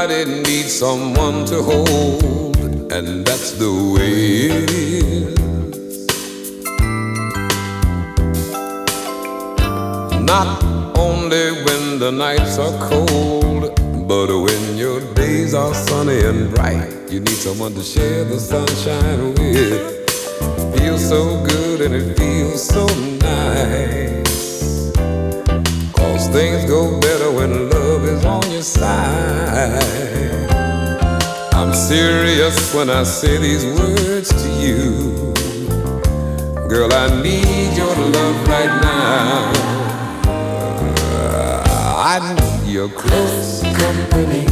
Everybody needs someone to hold, and that's the way it is. Not only when the nights are cold, but when your days are sunny and bright, you need someone to share the sunshine with. Feels so good and it feels so nice, 'cause things go better when love is on your side. I'm serious when I say these words to you. Girl, I need your love right now. I need your close company.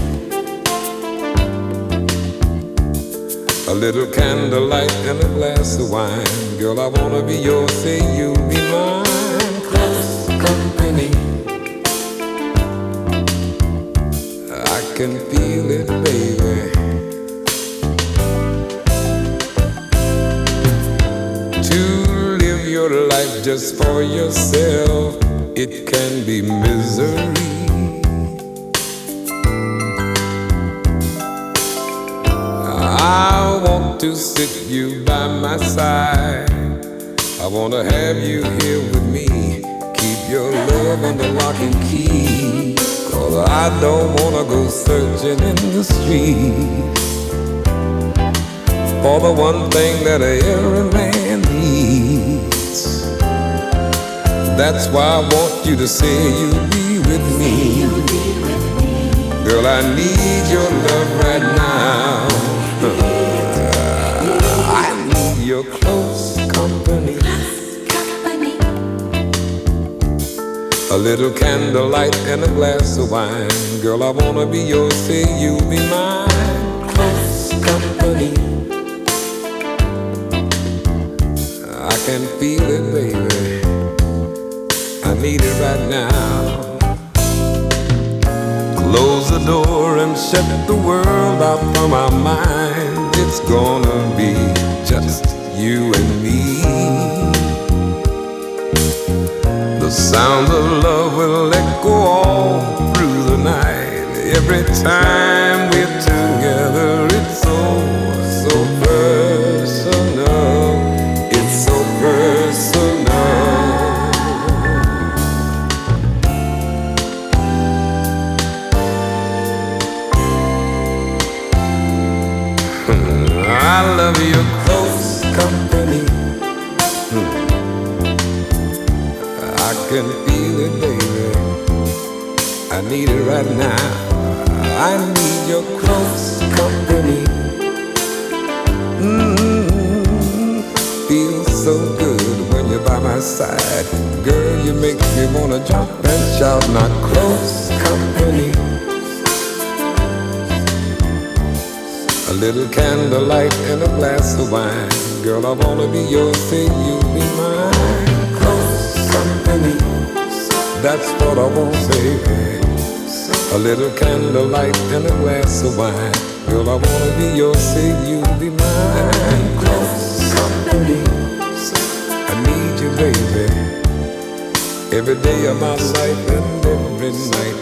A little candlelight and a glass of wine. Girl, I wanna be yours, say you'll be mine. Close company. I can feel it, baby. To live your life just for yourself, it can be misery. I want to sit you by my side. I want to have you here with me. Keep your love under lock and key, 'cause I don't want to go searching in the streets for the one thing that every man needs. That's why I want you to say you'll be with me. Girl, I need your love right now. I need your close company. A little candlelight and a glass of wine. Girl, I wanna be yours, say you'll be mine. Close company. I can feel it, baby. I need it right now. Close the door and shut the world out from our mind. It's gonna be just you and me. The sound of love will echo all through the night. Every time we're together, it's so, so personal. It's so personal. I love your close company. I can feel it, baby. I need it right now. I need your close company. Feels so good when you're by my side. Girl, you make me wanna jump and shout. Not close company. A little candlelight and a glass of wine. Girl, I wanna be yours, say you'll be mine. Close company. That's what I want, baby. A little candlelight and a glass of wine. Girl, I wanna be yours, say you'll be mine. Close company. I need you, baby. Every day of my life and every night.